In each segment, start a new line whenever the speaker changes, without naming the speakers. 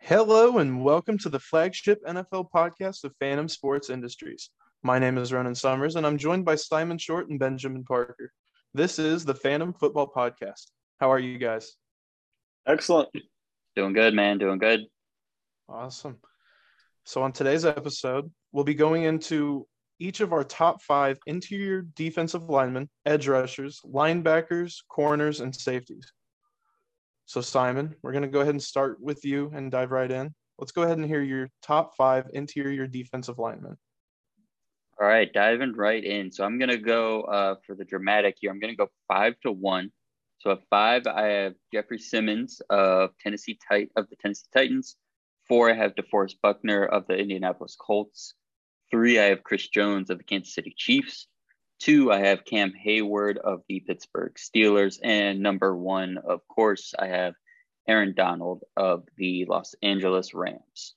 Hello and welcome to the flagship NFL podcast of Phantom Sports Industries. My name is Ronan Summers and I'm joined by Simon Short and Benjamin Parker. This is the Phantom Football Podcast. How are you guys?
Excellent.
Doing good, man. Doing good.
Awesome. So on today's episode, we'll be going into each of our top 5 interior defensive linemen, edge rushers, linebackers, corners, and safeties. So Simon, we're going to go ahead and start with you and dive right in. Let's go ahead and hear your top 5 interior defensive linemen.
All right, diving right in. So I'm going to go for the dramatic here. I'm going to go 5-1. So at 5, I have Jeffrey Simmons of the Tennessee Titans. 4, I have DeForest Buckner of the Indianapolis Colts. 3, I have Chris Jones of the Kansas City Chiefs. 2, I have Cam Hayward of the Pittsburgh Steelers. And number 1, of course, I have Aaron Donald of the Los Angeles Rams.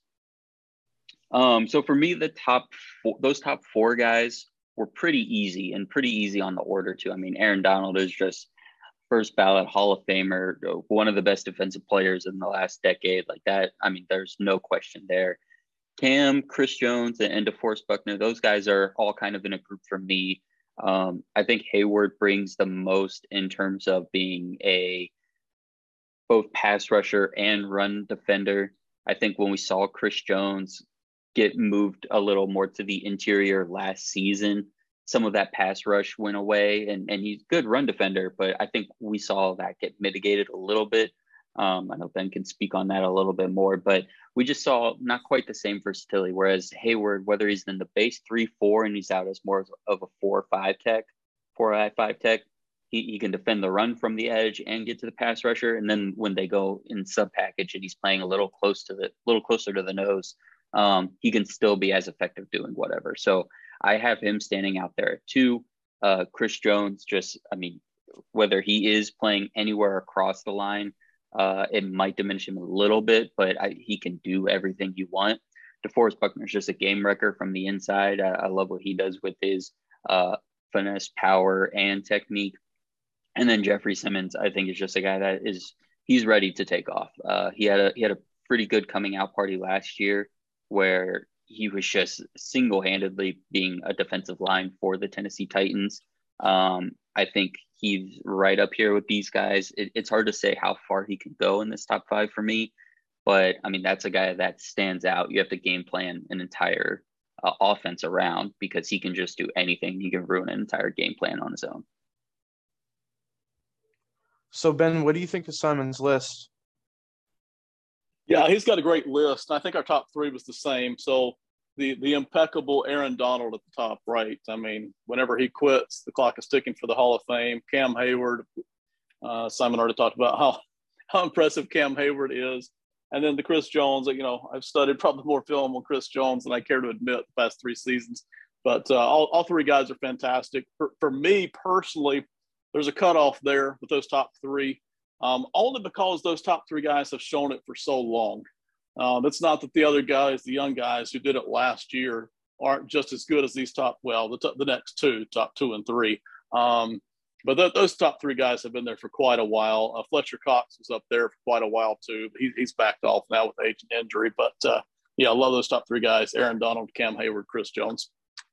So for me, those top 4 guys were pretty easy on the order too. I mean, Aaron Donald is just first ballot Hall of Famer, one of the best defensive players in the last decade like that. I mean, there's no question there. Cam, Chris Jones, and DeForest Buckner, those guys are all kind of in a group for me. I think Hayward brings the most in terms of being a both pass rusher and run defender. I think when we saw Chris Jones get moved a little more to the interior last season, some of that pass rush went away, and he's a good run defender, but I think we saw that get mitigated a little bit. I know Ben can speak on that a little bit more, but we just saw not quite the same versatility. Whereas Hayward, whether he's in the base 3-4 and he's out as more of a 4-5 tech, 4-5 tech, he can defend the run from the edge and get to the pass rusher. And then when they go in sub package and he's playing a little closer to the nose, he can still be as effective doing whatever. So I have him standing out there at 2. Chris Jones, whether he is playing anywhere across the line, it might diminish him a little bit, but he can do everything you want. DeForest Buckner is just a game wrecker from the inside. I love what he does with his finesse, power, and technique. And then Jeffrey Simmons, I think, is just a guy he's ready to take off. He had a pretty good coming out party last year where he was just single-handedly being a defensive line for the Tennessee Titans. I think he's right up here with these guys. It's hard to say how far he can go in this top 5 for me, but I mean, that's a guy that stands out. You have to game plan an entire offense around because he can just do anything. He can ruin an entire game plan on his own.
So Ben, what do you think of Simon's list?
Yeah, he's got a great list. I think our top 3 was the same. So the impeccable Aaron Donald at the top right. I mean, whenever he quits, the clock is ticking for the Hall of Fame. Cam Hayward, Simon already talked about how impressive Cam Hayward is. And then the Chris Jones, I've studied probably more film on Chris Jones than I care to admit the past 3 seasons. But all 3 guys are fantastic. For me personally, there's a cutoff there with those top 3, only because those top 3 guys have shown it for so long. It's not that the other guys, the young guys who did it last year, aren't just as good as these the next 2, top 2 and 3. But those top 3 guys have been there for quite a while. Fletcher Cox was up there for quite a while too. He's backed off now with age and injury. But I love those top 3 guys: Aaron Donald, Cam Hayward, Chris Jones.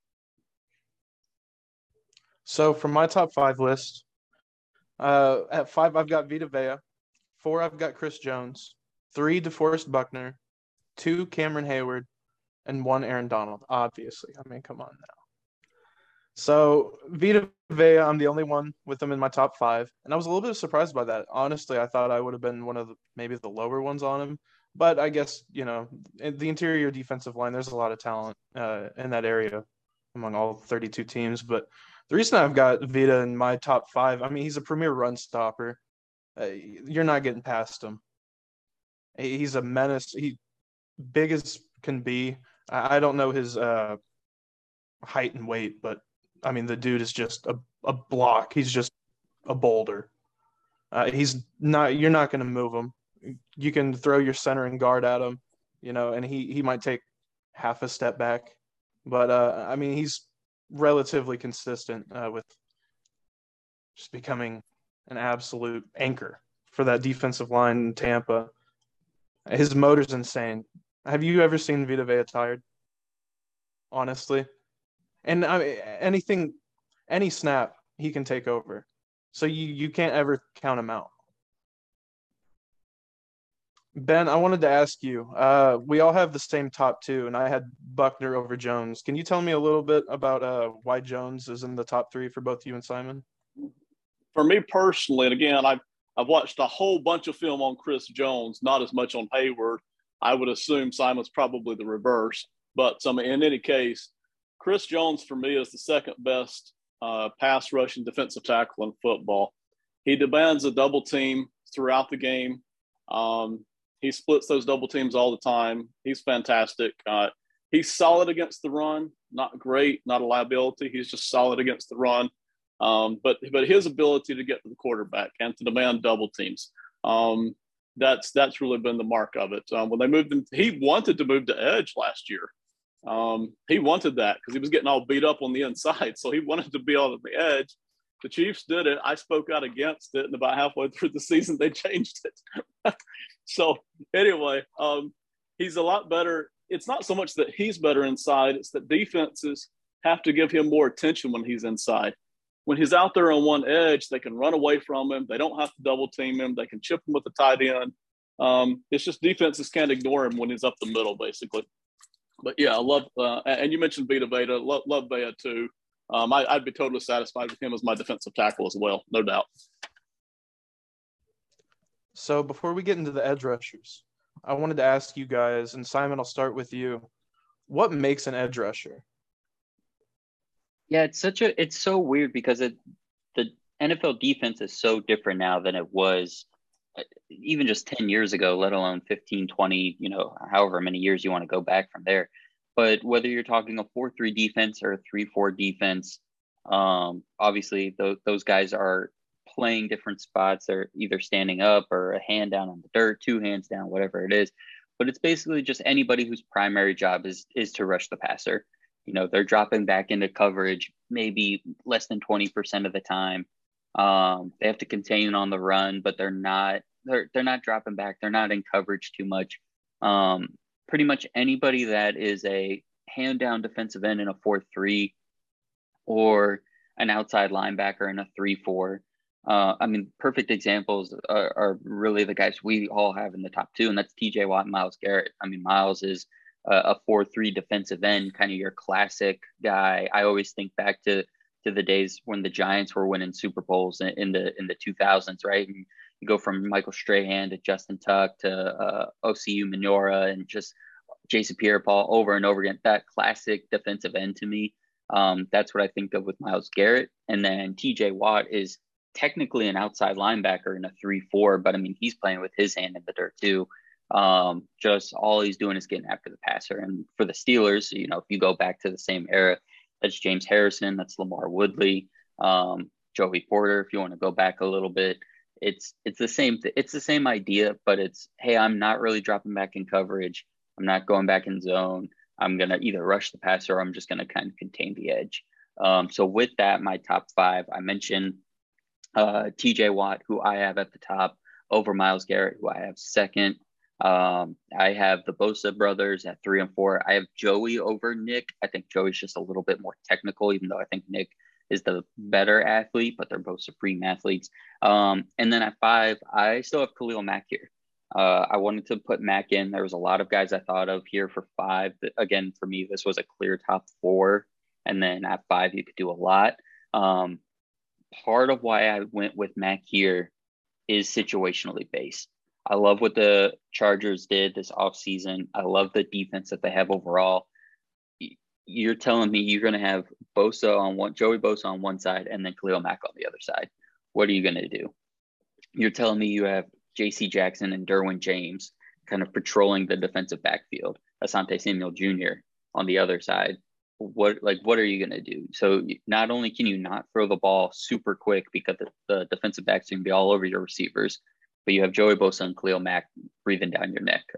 So for my top 5 list, at 5, I've got Vita Vea. 4, I've got Chris Jones. 3, DeForest Buckner. 2, Cameron Hayward. And 1, Aaron Donald, obviously. I mean, come on now. So Vita Vea, I'm the only one with him in my top 5. And I was a little bit surprised by that. Honestly, I thought I would have been one of maybe the lower ones on him. But I guess, in the interior defensive line, there's a lot of talent in that area among all 32 teams. But the reason I've got Vita in my top 5, I mean, he's a premier run stopper. You're not getting past him. He's a menace. He big as can be. I don't know his height and weight, but I mean, the dude is just a block. He's just a boulder. You're not going to move him. You can throw your center and guard at him, and he might take half a step back. But, I mean, he's relatively consistent with just becoming an absolute anchor for that defensive line in Tampa. His motor's insane. Have you ever seen Vita Vea tired? Honestly, and any snap he can take over. So you can't ever count him out. Ben, I wanted to ask you. We all have the same top two, and I had Buckner over Jones. Can you tell me a little bit about why Jones is in the top three for both you and Simon?
For me personally, and again, I've watched a whole bunch of film on Chris Jones, not as much on Hayward. I would assume Simon's probably the reverse. But in any case, Chris Jones for me is the second best pass rushing defensive tackle in football. He demands a double team throughout the game. He splits those double teams all the time. He's fantastic. He's solid against the run, not great, not a liability. He's just solid against the run. But his ability to get to the quarterback and to demand double teams, that's really been the mark of it. When they moved him, he wanted to move to edge last year. He wanted that because he was getting all beat up on the inside. So he wanted to be on the edge. The Chiefs did it. I spoke out against it, and about halfway through the season, they changed it. So anyway, he's a lot better. It's not so much that he's better inside. It's that defenses have to give him more attention when he's inside. When he's out there on one edge, they can run away from him. They don't have to double team him. They can chip him with the tight end. It's just defenses can't ignore him when he's up the middle, basically. But yeah, I love and you mentioned Vita Vea. Love Vea too. I'd be totally satisfied with him as my defensive tackle as well, no doubt.
So before we get into the edge rushers, I wanted to ask you guys, and Simon, I'll start with you. What makes an edge rusher?
Yeah, it's so weird because the NFL defense is so different now than it was even just 10 years ago, let alone 15, 20, however many years you want to go back from there. But whether you're talking a 4-3 defense or a 3-4 defense, obviously those guys are playing different spots. They're either standing up or a hand down on the dirt, two hands down, whatever it is. But it's basically just anybody whose primary job is to rush the passer. They're dropping back into coverage maybe less than 20% of the time. They have to contain on the run, but they're not dropping back. They're not in coverage too much. Pretty much anybody that is a hand down defensive end in a 4-3 or an outside linebacker in a 3-4. Perfect examples are really the guys we all have in the top two, and that's TJ Watt and Myles Garrett. Myles is a 4-3 defensive end, kind of your classic guy. I always think back to the days when the Giants were winning Super Bowls in the 2000s, right? And you go from Michael Strahan to Justin Tuck to Osi Umenyiora and just Jason Pierre-Paul over and over again. That classic defensive end to me. That's what I think of with Myles Garrett. And then TJ Watt is technically an outside linebacker in a 3-4, but he's playing with his hand in the dirt too. Just all he's doing is getting after the passer. And for the Steelers, if you go back to the same era, that's James Harrison, that's LaMarr Woodley, Joey Porter. If you want to go back a little bit, it's the same idea, but it's, hey, I'm not really dropping back in coverage. I'm not going back in zone. I'm gonna either rush the passer or I'm just gonna kind of contain the edge. So with that, my top five, I mentioned TJ Watt, who I have at the top, over Myles Garrett, who I have second. I have the Bosa brothers at 3 and 4. I have Joey over Nick. I think Joey's just a little bit more technical, even though I think Nick is the better athlete, but they're both supreme athletes. And then at 5, I still have Khalil Mack here. I wanted to put Mack in. There was a lot of guys I thought of here for 5. Again, for me, this was a clear top 4. And then at 5, you could do a lot. Part of why I went with Mack here is situationally based. I love what the Chargers did this offseason. I love the defense that they have overall. You're telling me you're going to have Joey Bosa on one side and then Khalil Mack on the other side. What are you going to do? You're telling me you have J.C. Jackson and Derwin James kind of patrolling the defensive backfield. Asante Samuel Jr. on the other side. What are you going to do? So not only can you not throw the ball super quick because the defensive backs can be all over your receivers, but you have Joey Bosa and Khalil Mack breathing down your neck.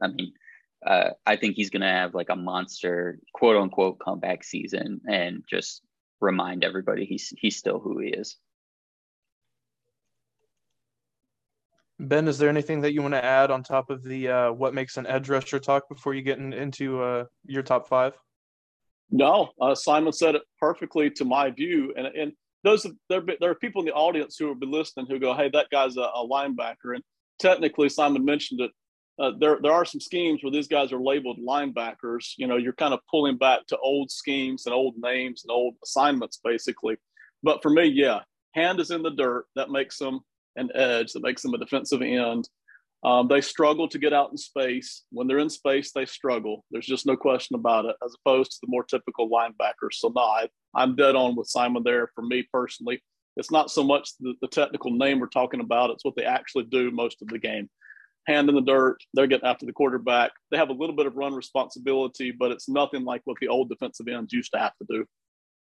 I think he's going to have like a monster, quote unquote, comeback season and just remind everybody he's still who he is.
Ben, is there anything that you want to add on top of the what makes an edge rusher talk before you get into your top five?
No, Simon said it perfectly to my view, and there are people in the audience who will be listening who go, "Hey, that guy's a linebacker." And technically, Simon mentioned it. There are some schemes where these guys are labeled linebackers. You know, you're kind of pulling back to old schemes and old names and old assignments, basically. But for me, yeah, hand is in the dirt. That makes them an edge. That makes them a defensive end. They struggle to get out in space. When they're in space, they struggle. There's just no question about it, as opposed to the more typical linebackers. So, no, I'm dead on with Simon there for me personally. It's not so much the technical name we're talking about, it's what they actually do most of the game. Hand in the dirt, they're getting after the quarterback. They have a little bit of run responsibility, but it's nothing like what the old defensive ends used to have to do.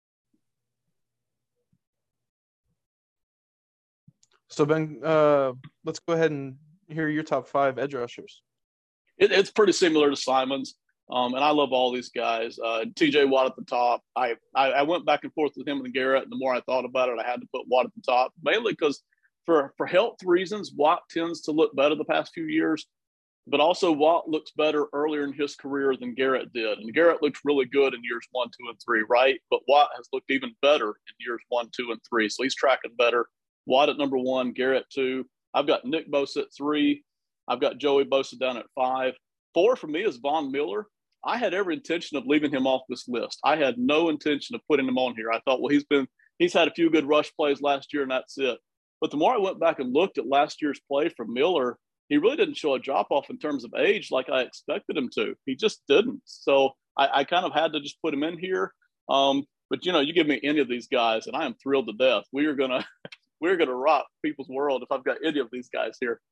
So, Ben, let's go ahead and hear your top five edge rushers.
It's pretty similar to Simon's, and I love all these guys. T.J. Watt at the top. I went back and forth with him and Garrett, and the more I thought about it, I had to put Watt at the top, mainly because for health reasons, Watt tends to look better the past few years, but also Watt looks better earlier in his career than Garrett did. And Garrett looked really good in years 1, 2, and 3, right? But Watt has looked even better in years 1, 2, and 3. So he's tracking better. Watt at number 1, Garrett 2. I've got Nick Bosa at 3. I've got Joey Bosa down at 5. 4 for me is Von Miller. I had every intention of leaving him off this list. I had no intention of putting him on here. I thought, well, he's had a few good rush plays last year, and that's it. But the more I went back and looked at last year's play from Miller, he really didn't show a drop-off in terms of age like I expected him to. He just didn't. So I kind of had to just put him in here. But, you know, you give me any of these guys, and I am thrilled to death. We're gonna rock people's world if I've got any of these guys here.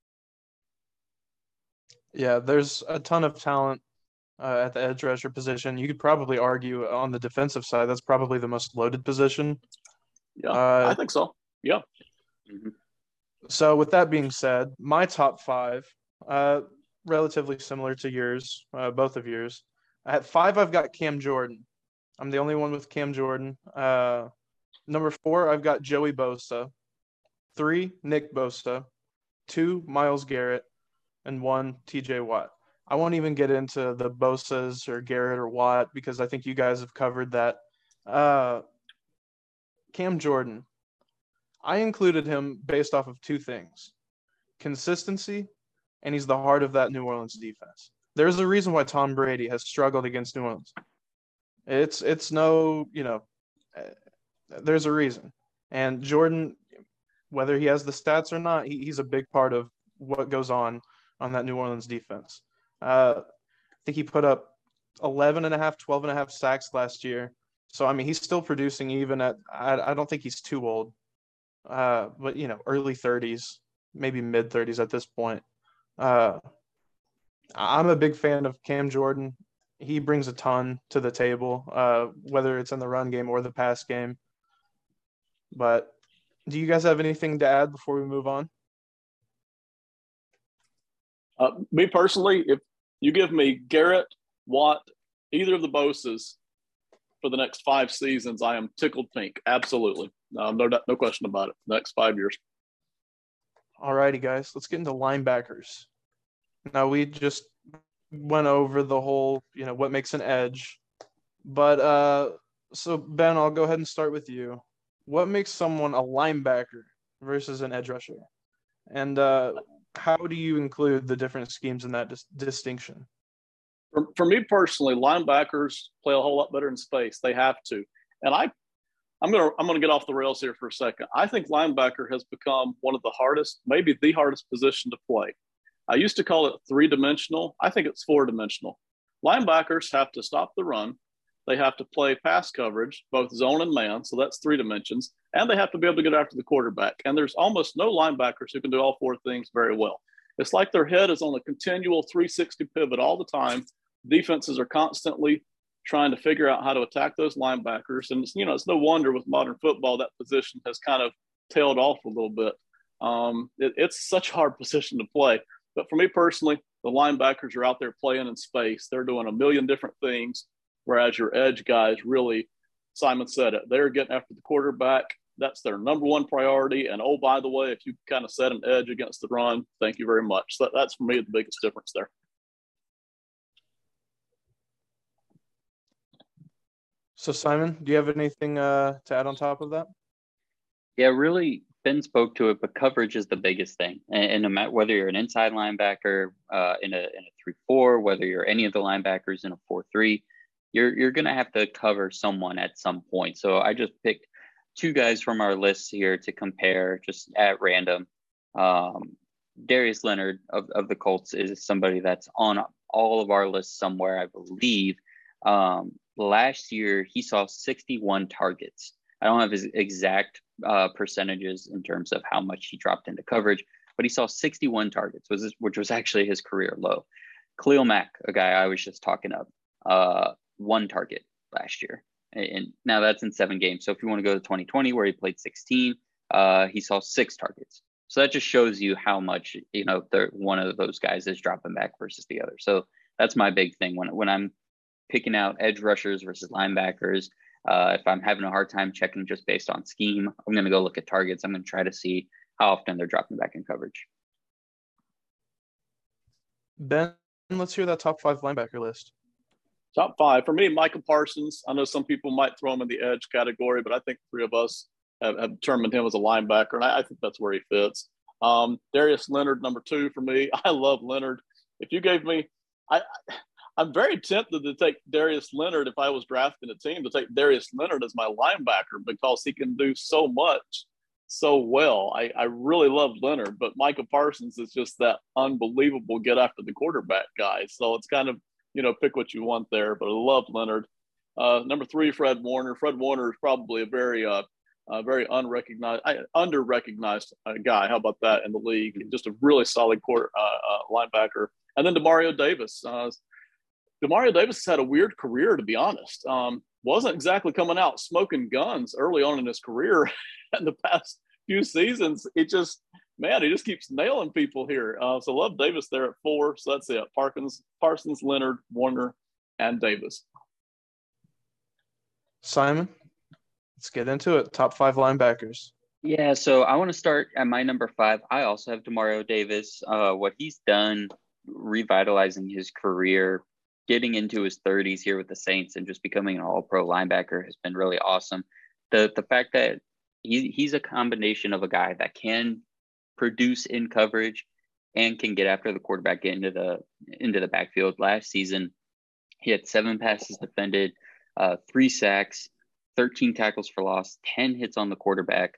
Yeah, there's a ton of talent at the edge rusher position. You could probably argue on the defensive side, that's probably the most loaded position.
Yeah, I think so. Yeah.
Mm-hmm.
So with that being said, my top five, relatively similar to yours, both of yours. At 5, I've got Cam Jordan. I'm the only one with Cam Jordan. Number 4, I've got Joey Bosa. 3, Nick Bosa. 2, Myles Garrett. And 1, TJ Watt. I won't even get into the Bosas or Garrett or Watt because I think you guys have covered that. Cam Jordan. I included him based off of 2 things: consistency, and he's the heart of that New Orleans defense. There's a reason why Tom Brady has struggled against New Orleans. It's no, you know, there's a reason. And Jordan, whether he has the stats or not, he's a big part of what goes on that New Orleans defense. I think he put up 12 and a half sacks last year. So, I mean, he's still producing even at, I don't think he's too old. But, you know, early 30s, maybe mid 30s at this point. I'm a big fan of Cam Jordan. He brings a ton to the table, whether it's in the run game or the pass game. But do you guys have anything to add before we move on?
Me personally, if you give me Garrett, Watt, either of the Bosas for the next 5 seasons, I am tickled pink. Absolutely. No question about it. Next 5 years.
All righty, guys. Let's get into linebackers. Now, we just went over the whole, you know, what makes an edge. But so, Ben, I'll go ahead and start with you. What makes someone a linebacker versus an edge rusher? And how do you include the different schemes in that distinction?
For me personally, linebackers play a whole lot better in space. They have to. And I'm gonna get off the rails here for a second. I think linebacker has become one of the hardest, maybe the hardest position to play. I used to call it 3-dimensional. I think it's 4-dimensional. Linebackers have to stop the run. They have to play pass coverage, both zone and man. So that's 3 dimensions. And they have to be able to get after the quarterback. And there's almost no linebackers who can do all 4 things very well. It's like their head is on a continual 360 pivot all the time. Defenses are constantly trying to figure out how to attack those linebackers. And, it's no wonder with modern football that position has kind of tailed off a little bit. It's such a hard position to play. But for me personally, the linebackers are out there playing in space. They're doing a million different things, whereas your edge guys really, Simon said it, they're getting after the quarterback. That's their number one priority. And oh, by the way, if you kind of set an edge against the run, thank you very much. So that's for me the biggest difference there.
So Simon, do you have anything to add on top of that?
Yeah, really, Ben spoke to it, but coverage is the biggest thing. And no matter whether you're an inside linebacker in a 3-4, whether you're any of the linebackers in a 4-3, you're going to have to cover someone at some point. So I just picked two guys from our list here to compare just at random. Darius Leonard of the Colts is somebody that's on all of our lists somewhere, I believe. Last year, he saw 61 targets. I don't have his exact percentages in terms of how much he dropped into coverage, but he saw 61 targets, which was actually his career low. Khalil Mack, a guy I was just talking of, 1 target last year. And now that's in 7 games. So if you want to go to 2020, where he played 16, he saw 6 targets. So that just shows you how much, one of those guys is dropping back versus the other. So that's my big thing when I'm picking out edge rushers versus linebackers. If I'm having a hard time checking just based on scheme, I'm going to go look at targets. I'm going to try to see how often they're dropping back in coverage.
Ben, let's hear that top 5 linebacker list.
Top 5 for me, Micah Parsons. I know some people might throw him in the edge category, but I think the 3 of us have determined him as a linebacker, and I think that's where he fits. Darius Leonard, number 2 for me. I love Leonard. If you gave me, I'm very tempted to take Darius Leonard if I was drafting a team, to take Darius Leonard as my linebacker because he can do so much so well. I really love Leonard, but Micah Parsons is just that unbelievable get after the quarterback guy. So it's kind of, pick what you want there, but I love Leonard. Number 3, Fred Warner. Fred Warner is probably a very under-recognized guy. How about that in the league? Just a really solid linebacker. And then Demario Davis. Demario Davis has had a weird career, to be honest. Wasn't exactly coming out smoking guns early on in his career. In the past few seasons, he just keeps nailing people here. So love Davis there at 4. So that's it. Parsons, Leonard, Warner, and Davis.
Simon, let's get into it. Top 5 linebackers.
Yeah, so I want to start at my number 5. I also have Demario Davis. What he's done, revitalizing his career, getting into his 30s here with the Saints and just becoming an all-pro linebacker has been really awesome. The fact that he's a combination of a guy that can produce in coverage and can get after the quarterback into the backfield. Last season, he had 7 passes defended, 3 sacks, 13 tackles for loss, 10 hits on the quarterback.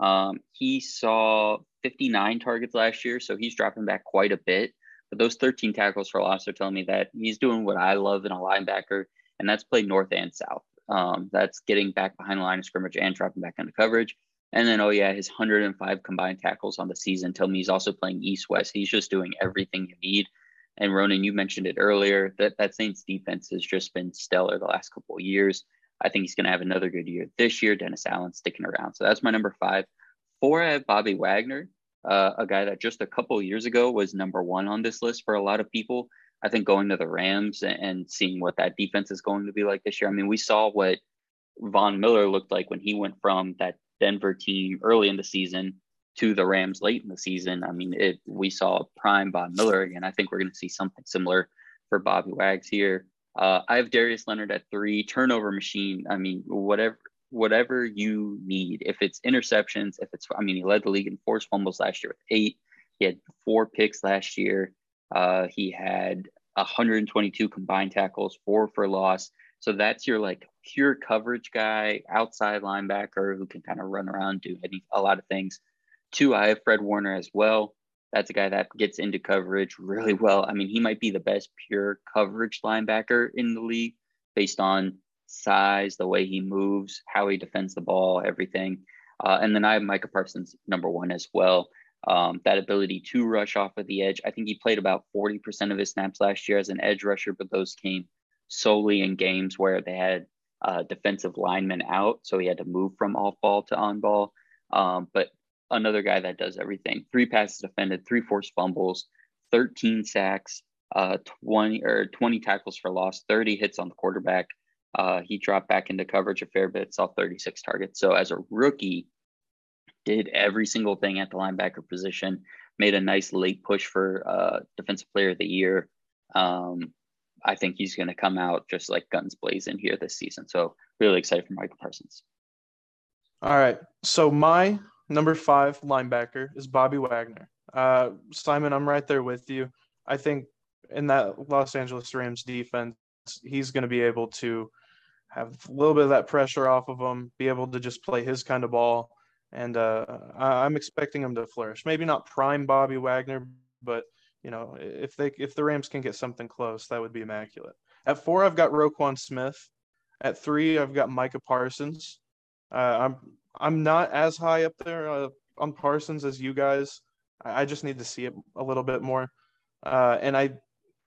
He saw 59 targets last year, so he's dropping back quite a bit. But those 13 tackles for loss are telling me that he's doing what I love in a linebacker, and that's play north and south. That's getting back behind the line of scrimmage and dropping back into coverage. And then, his 105 combined tackles on the season tell me he's also playing east-west. He's just doing everything you need. And Ronan, you mentioned it earlier, that Saints defense has just been stellar the last couple of years. I think he's going to have another good year this year. Dennis Allen sticking around. So that's my number 5. 4, I have Bobby Wagner. A guy that just a couple of years ago was number 1 on this list for a lot of people. I think going to the Rams and seeing what that defense is going to be like this year. I mean, we saw what Von Miller looked like when he went from that Denver team early in the season to the Rams late in the season. I mean, we saw prime Von Miller again. I think we're going to see something similar for Bobby Wags here. I have Darius Leonard at 3, turnover machine. I mean, whatever you need. If it's interceptions, he led the league in forced fumbles last year with 8. He had 4 picks last year. He had 122 combined tackles, 4 for loss. So that's your pure coverage guy, outside linebacker who can kind of run around, do a lot of things. 2, I have Fred Warner as well. That's a guy that gets into coverage really well. I mean, he might be the best pure coverage linebacker in the league based on size, the way he moves, how he defends the ball, everything. And then I have Micah Parsons number 1 as well. That ability to rush off of the edge. I think he played about 40% of his snaps last year as an edge rusher, but those came solely in games where they had defensive linemen out. So he had to move from off ball to on ball. But another guy that does everything. 3 passes defended, 3 forced fumbles, 13 sacks, 20 tackles for loss, 30 hits on the quarterback. He dropped back into coverage a fair bit, saw 36 targets. So as a rookie, did every single thing at the linebacker position, made a nice late push for Defensive Player of the Year. I think he's going to come out just like guns blazing here this season. So really excited for Micah Parsons.
All right. So my number 5 linebacker is Bobby Wagner. Simon, I'm right there with you. I think in that Los Angeles Rams defense, he's going to be able to have a little bit of that pressure off of him, be able to just play his kind of ball. And I'm expecting him to flourish. Maybe not prime Bobby Wagner, but if the Rams can get something close, that would be immaculate. At 4, I've got Roquan Smith. At 3, I've got Micah Parsons. I'm not as high up there on Parsons as you guys. I just need to see it a little bit more, and I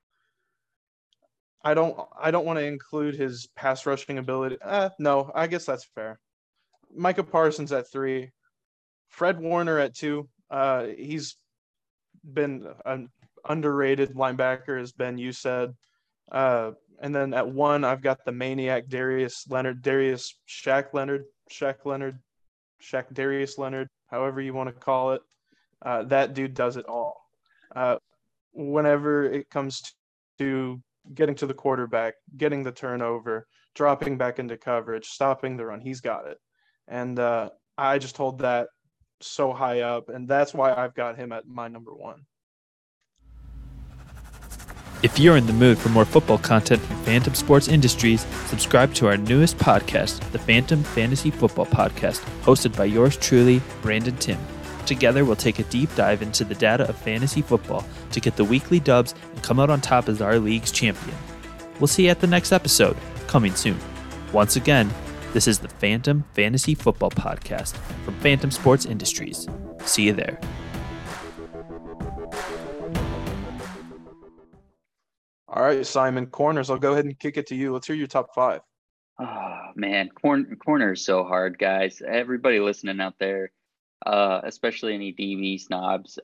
don't want to include his pass rushing ability. No, I guess that's fair. Micah Parsons at 3, Fred Warner at 2. He's been an underrated linebacker, as Ben, you said. And then at 1, I've got the maniac Darius Leonard, Darius Leonard, however you want to call it. That dude does it all. Whenever it comes to getting to the quarterback, getting the turnover, dropping back into coverage, stopping the run, he's got it. And I just hold that so high up, and that's why I've got him at my number 1.
If you're in the mood for more football content from Phantom Sports Industries, subscribe to our newest podcast, the Phantom Fantasy Football Podcast, hosted by yours truly, Brandon Tim. Together, we'll take a deep dive into the data of fantasy football to get the weekly dubs and come out on top as our league's champion. We'll see you at the next episode, coming soon. Once again, this is the Phantom Fantasy Football Podcast from Phantom Sports Industries. See you there.
All right, Simon, corners. I'll go ahead and kick it to you. Let's hear your top 5.
Oh, man. Corner is so hard, guys. Everybody listening out there, especially any DB snobs,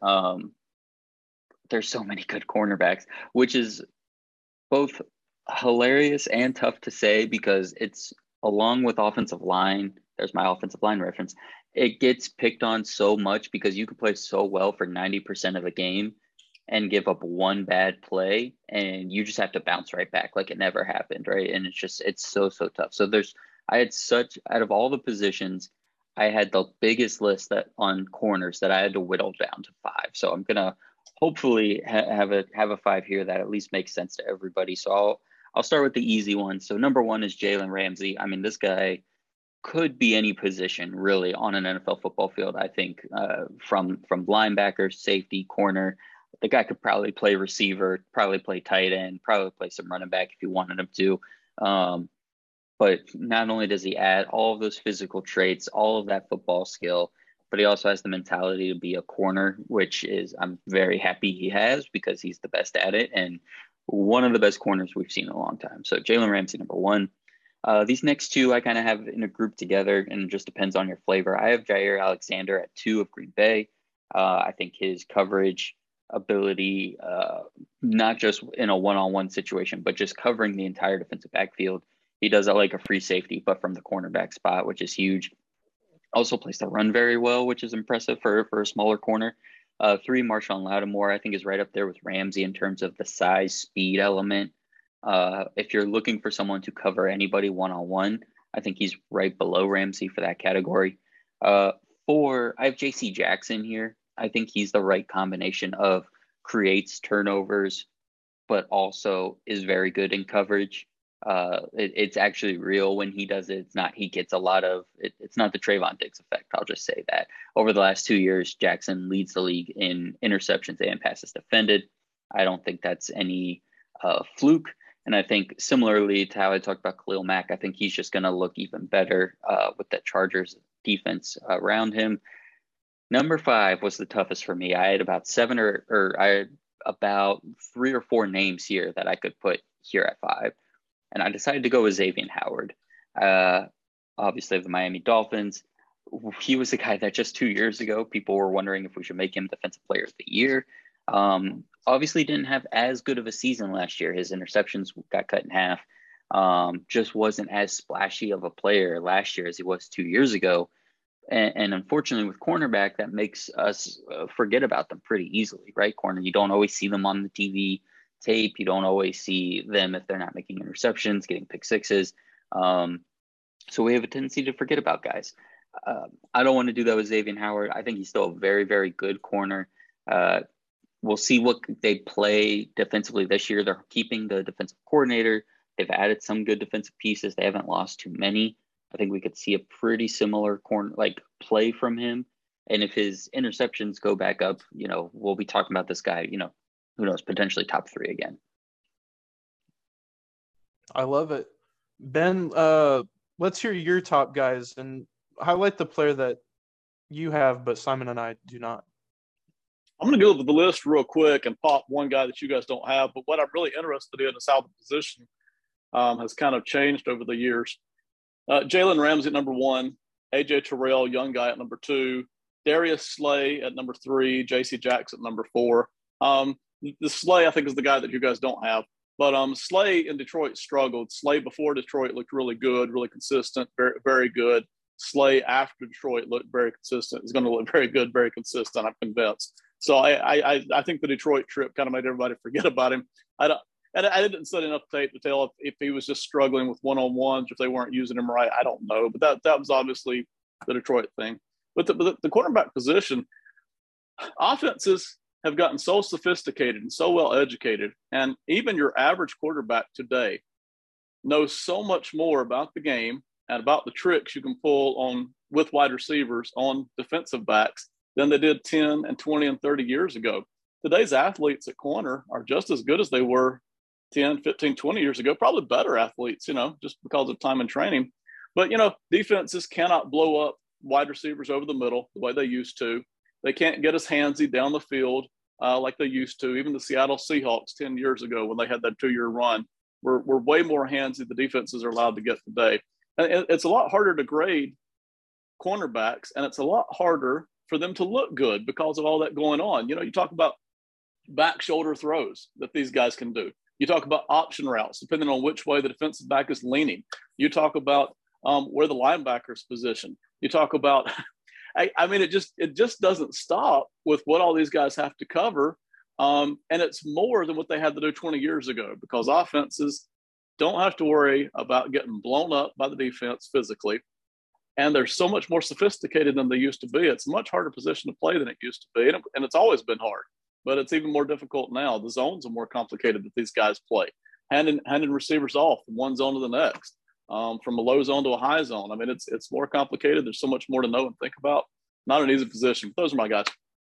there's so many good cornerbacks, which is both hilarious and tough to say because it's along with offensive line. There's my offensive line reference. It gets picked on so much because you can play so well for 90% of a game and give up one bad play and you just have to bounce right back like it never happened, right? And it's so tough. So out of all the positions, I had the biggest list that on corners that I had to whittle down to 5. So I'm gonna hopefully have a 5 here that at least makes sense to everybody. So I'll start with the easy one. So number 1 is Jalen Ramsey. I mean, this guy could be any position really on an NFL football field. I think from linebacker, safety, corner. The guy could probably play receiver, probably play tight end, probably play some running back if you wanted him to. But not only does he add all of those physical traits, all of that football skill, but he also has the mentality to be a corner, which is I'm very happy he has because he's the best at it and one of the best corners we've seen in a long time. So Jalen Ramsey, number 1. These next 2 I kind of have in a group together, and it just depends on your flavor. I have Jair Alexander at 2 of Green Bay. I think his coverage ability, not just in a one-on-one situation, but just covering the entire defensive backfield. He does it like a free safety, but from the cornerback spot, which is huge. Also plays the run very well, which is impressive for a smaller corner. 3, Marshawn Lattimore, I think is right up there with Ramsey in terms of the size, speed element. If you're looking for someone to cover anybody one-on-one, I think he's right below Ramsey for that category. 4, I have J.C. Jackson here. I think he's the right combination of creates turnovers, but also is very good in coverage. It's actually real when he does it. He gets a lot of it. It's not the Trayvon Diggs effect. I'll just say that over the last 2 years, Jackson leads the league in interceptions and passes defended. I don't think that's any fluke. And I think similarly to how I talked about Khalil Mack, I think he's just going to look even better with that Chargers defense around him. Number 5 was the toughest for me. I had about 7 or I had about 3 or 4 names here that I could put here at 5. And I decided to go with Xavier Howard. Obviously, the Miami Dolphins. He was the guy that just 2 years ago, people were wondering if we should make him Defensive Player of the Year. Obviously, didn't have as good of a season last year. His interceptions got cut in half. Just wasn't as splashy of a player last year as he was 2 years ago. And unfortunately, with cornerback, that makes us forget about them pretty easily, right? Corner, you don't always see them on the TV tape. You don't always see them if they're not making interceptions, getting pick sixes. So we have a tendency to forget about guys. I don't want to do that with Xavier Howard. I think he's still a very, very good corner. We'll see what they play defensively this year. They're keeping the defensive coordinator. They've added some good defensive pieces. They haven't lost too many. I think we could see a pretty similar play from him. And if his interceptions go back up, we'll be talking about this guy, who knows, potentially top 3 again.
I love it. Ben, let's hear your top guys and highlight the player that you have, but Simon and I do not.
I'm going to go over the list real quick and pop one guy that you guys don't have. But what I'm really interested in is how the position has kind of changed over the years. Jalen Ramsey at number 1, A.J. Terrell, young guy at number 2, Darius Slay at number 3, J.C. Jackson at number 4. The Slay, I think, is the guy that you guys don't have. But Slay in Detroit struggled. Slay before Detroit looked really good, really consistent, very, very good. Slay after Detroit looked very consistent. It's going to look very good, very consistent, I'm convinced. So I think the Detroit trip kind of made everybody forget about him. I didn't set enough tape to tell if he was just struggling with one-on-ones, if they weren't using him right. I don't know. But that was obviously the Detroit thing. But the quarterback position, offenses have gotten so sophisticated and so well educated. And even your average quarterback today knows so much more about the game and about the tricks you can pull with wide receivers on defensive backs than they did 10 and 20 and 30 years ago. Today's athletes at corner are just as good as they were 10, 15, 20 years ago, probably better athletes, just because of time and training. But, defenses cannot blow up wide receivers over the middle the way they used to. They can't get as handsy down the field like they used to. Even the Seattle Seahawks 10 years ago when they had that 2-year run were way more handsy the defenses are allowed to get today. And it's a lot harder to grade cornerbacks, and it's a lot harder for them to look good because of all that going on. You talk about back shoulder throws that these guys can do. You talk about option routes, depending on which way the defensive back is leaning. You talk about where the linebacker's position. You talk about, it just doesn't stop with what all these guys have to cover. And it's more than what they had to do 20 years ago, because offenses don't have to worry about getting blown up by the defense physically. And they're so much more sophisticated than they used to be. It's a much harder position to play than it used to be. And it's always been hard. But it's even more difficult now. The zones are more complicated that these guys play. Handing receivers off from one zone to the next, from a low zone to a high zone. It's more complicated. There's so much more to know and think about. Not an easy position. Those are my guys.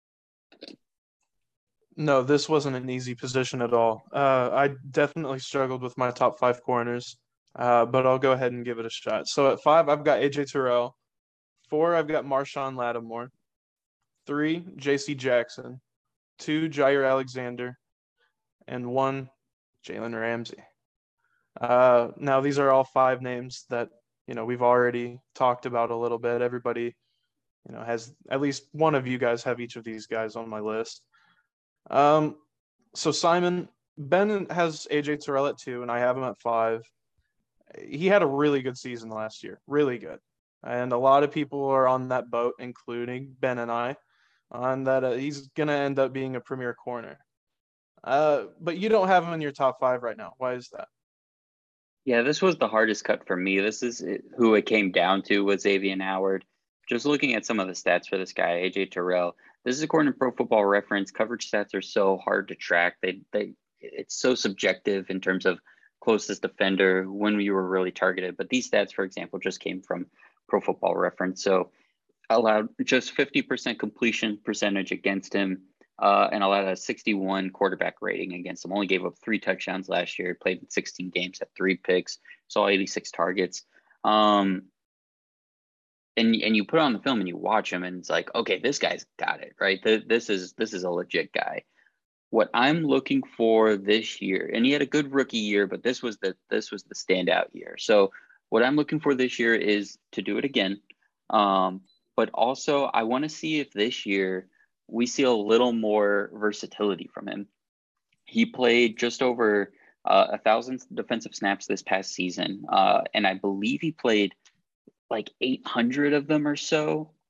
No, this wasn't an easy position at all. I definitely struggled with my top 5 corners, but I'll go ahead and give it a shot. So at 5, I've got A.J. Terrell. 4, I've got Marshawn Lattimore. 3, J.C. Jackson. 2, Jair Alexander, and 1, Jalen Ramsey. Now, these are all 5 names that, we've already talked about a little bit. Everybody, has at least one of you guys have each of these guys on my list. So Simon, Ben has A.J. Terrell at 2, and I have him at 5. He had a really good season last year, really good. And a lot of people are on that boat, including Ben and I, on that he's going to end up being a premier corner. But you don't have him in your top 5 right now. Why is that?
Yeah, this was the hardest cut for me. This is who it came down to was Xavier Howard. Just looking at some of the stats for this guy, A.J. Terrell, this is according to Pro Football Reference. Coverage stats are so hard to track. It's so subjective in terms of closest defender, when you were really targeted. But these stats, for example, just came from Pro Football Reference. So allowed just 50% completion percentage against him, and allowed a 61 quarterback rating against him. Only gave up 3 touchdowns last year. Played in 16 games, had 3 picks, saw 86 targets. And you put on the film and you watch him, and it's like, okay, this guy's got it, right? This is a legit guy. What I'm looking for this year, and he had a good rookie year, but this was the standout year. So what I'm looking for this year is to do it again. But also, I want to see if this year we see a little more versatility from him. He played just over 1,000 defensive snaps this past season, and I believe he played like 800 of them or so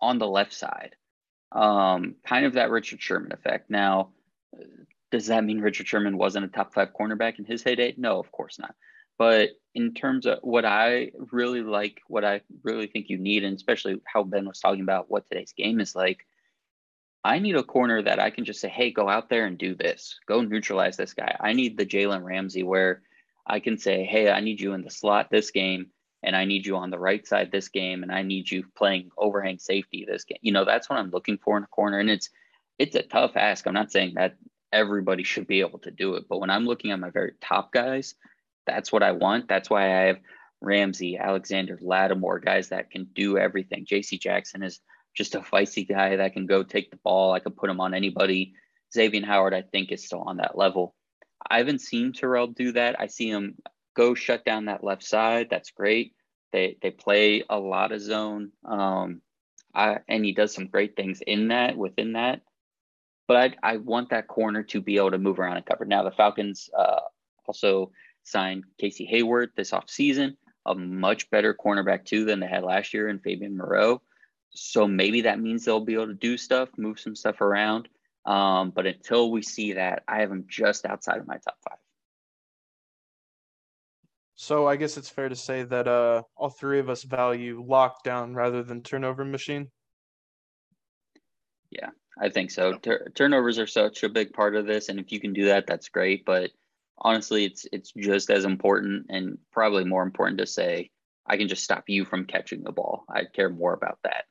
on the left side. Kind of that Richard Sherman effect. Now, does that mean Richard Sherman wasn't a top 5 cornerback in his heyday? No, of course not. But in terms of what I really like, what I really think you need, and especially how Ben was talking about what today's game is like, I need a corner that I can just say, hey, go out there and do this. Go neutralize this guy. I need the Jalen Ramsey where I can say, hey, I need you in the slot this game, and I need you on the right side this game, and I need you playing overhang safety this game. That's what I'm looking for in a corner. And it's a tough ask. I'm not saying that everybody should be able to do it. But when I'm looking at my very top guys, that's what I want. That's why I have Ramsey, Alexander, Lattimore, guys that can do everything. JC Jackson is just a feisty guy that can go take the ball. I could put him on anybody. Xavier Howard, I think, is still on that level. I haven't seen Terrell do that. I see him go shut down that left side. That's great. They play a lot of zone. And he does some great things within that. But I want that corner to be able to move around and cover. Now, the Falcons also signed Casey Hayward this offseason, a much better cornerback too than they had last year in Fabian Moreau. So maybe that means they'll be able to do stuff, move some stuff around. But until we see that, I have them just outside of my top 5.
So I guess it's fair to say that all three of us value lockdown rather than turnover machine.
Yeah, I think so. Turnovers are such a big part of this, and if you can do that, that's great. But honestly, it's just as important, and probably more important to say, I can just stop you from catching the ball. I care more about that.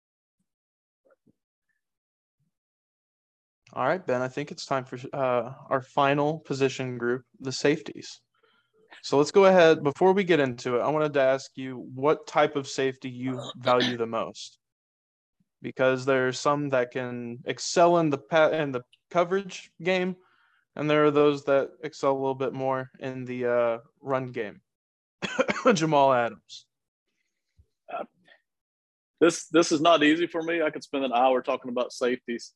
All right, Ben, I think it's time for our final position group, the safeties. So let's go ahead. Before we get into it, I wanted to ask you what type of safety you value the most, because there are some that can excel in the coverage game, and there are those that excel a little bit more in the run game. Jamal Adams.
This is not easy for me. I could spend an hour talking about safeties.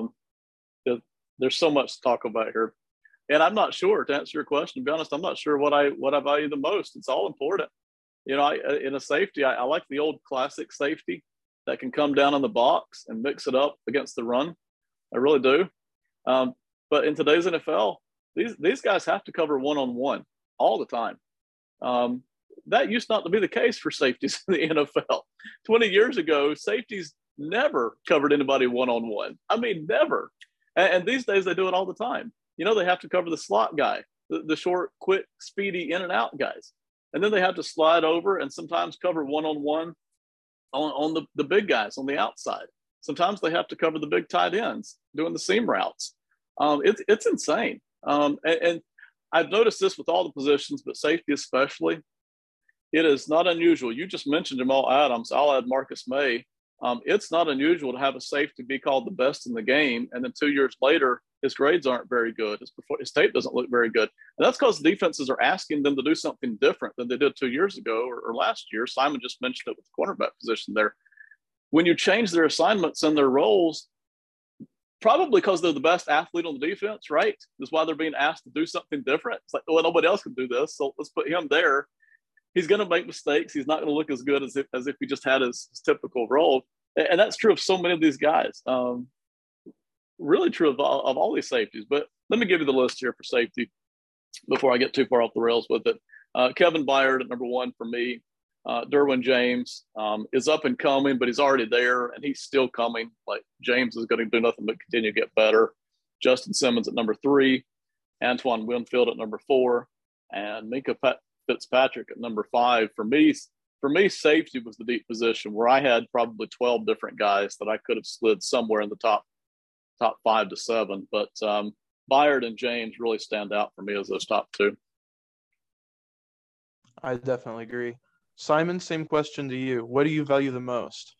There's so much to talk about here. And I'm not sure, to answer your question, to be honest, I'm not sure what I value the most. It's all important. In a safety, I like the old classic safety that can come down in the box and mix it up against the run. I really do. But in today's NFL, these guys have to cover one-on-one all the time. That used not to be the case for safeties in the NFL. 20 years ago, safeties never covered anybody one-on-one. I mean, never. And these days they do it all the time. They have to cover the slot guy, the short, quick, speedy in and out guys. And then they have to slide over and sometimes cover one-on-one on the big guys on the outside. Sometimes they have to cover the big tight ends doing the seam routes. It's insane. And I've noticed this with all the positions, but safety especially. It is not unusual. You just mentioned Jamal Adams. I'll add Marcus May. It's not unusual to have a safety be called the best in the game, and then 2 years later, his grades aren't very good. His tape doesn't look very good. And that's because defenses are asking them to do something different than they did 2 years ago or last year. Simon just mentioned it with the cornerback position there. When you change their assignments and their roles, probably because they're the best athlete on the defense, right? That's why they're being asked to do something different. It's like, well, nobody else can do this, so let's put him there. He's going to make mistakes. He's not going to look as good as if he just had his typical role. And that's true of so many of these guys. Really true of all these safeties. But let me give you the list here for safety before I get too far off the rails with it. Kevin Byard at number 1 for me. Derwin James is up and coming, but he's already there, and he's still coming. Like, James is going to do nothing but continue to get better. Justin Simmons at number 3. Antoine Winfield at number 4. And Minkah Fitzpatrick at number 5. For me, safety was the deep position where I had probably 12 different guys that I could have slid somewhere in the top 5 to 7. But Byard and James really stand out for me as those top 2.
I definitely agree. Simon, same question to you. What do you value the most?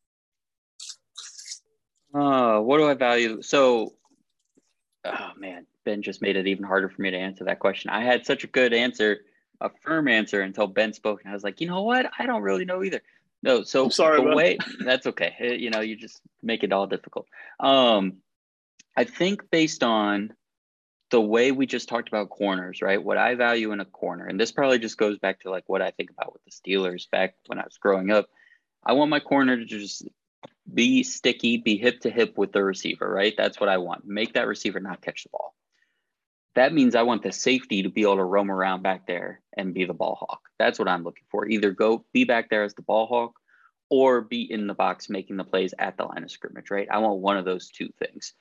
What do I value? So, oh man, Ben just made it even harder for me to answer that question. I had such a good answer, a firm answer, until Ben spoke, and I was like, you know what? I don't really know either. No, so
I'm sorry,
the way that's okay. You just make it all difficult. I think based on the way we just talked about corners, right? What I value in a corner, and this probably just goes back to like what I think about with the Steelers back when I was growing up. I want my corner to just be sticky, be hip to hip with the receiver, right? That's what I want. Make that receiver not catch the ball. That means I want the safety to be able to roam around back there and be the ball hawk. That's what I'm looking for. Either go be back there as the ball hawk or be in the box making the plays at the line of scrimmage, right? I want one of those two things.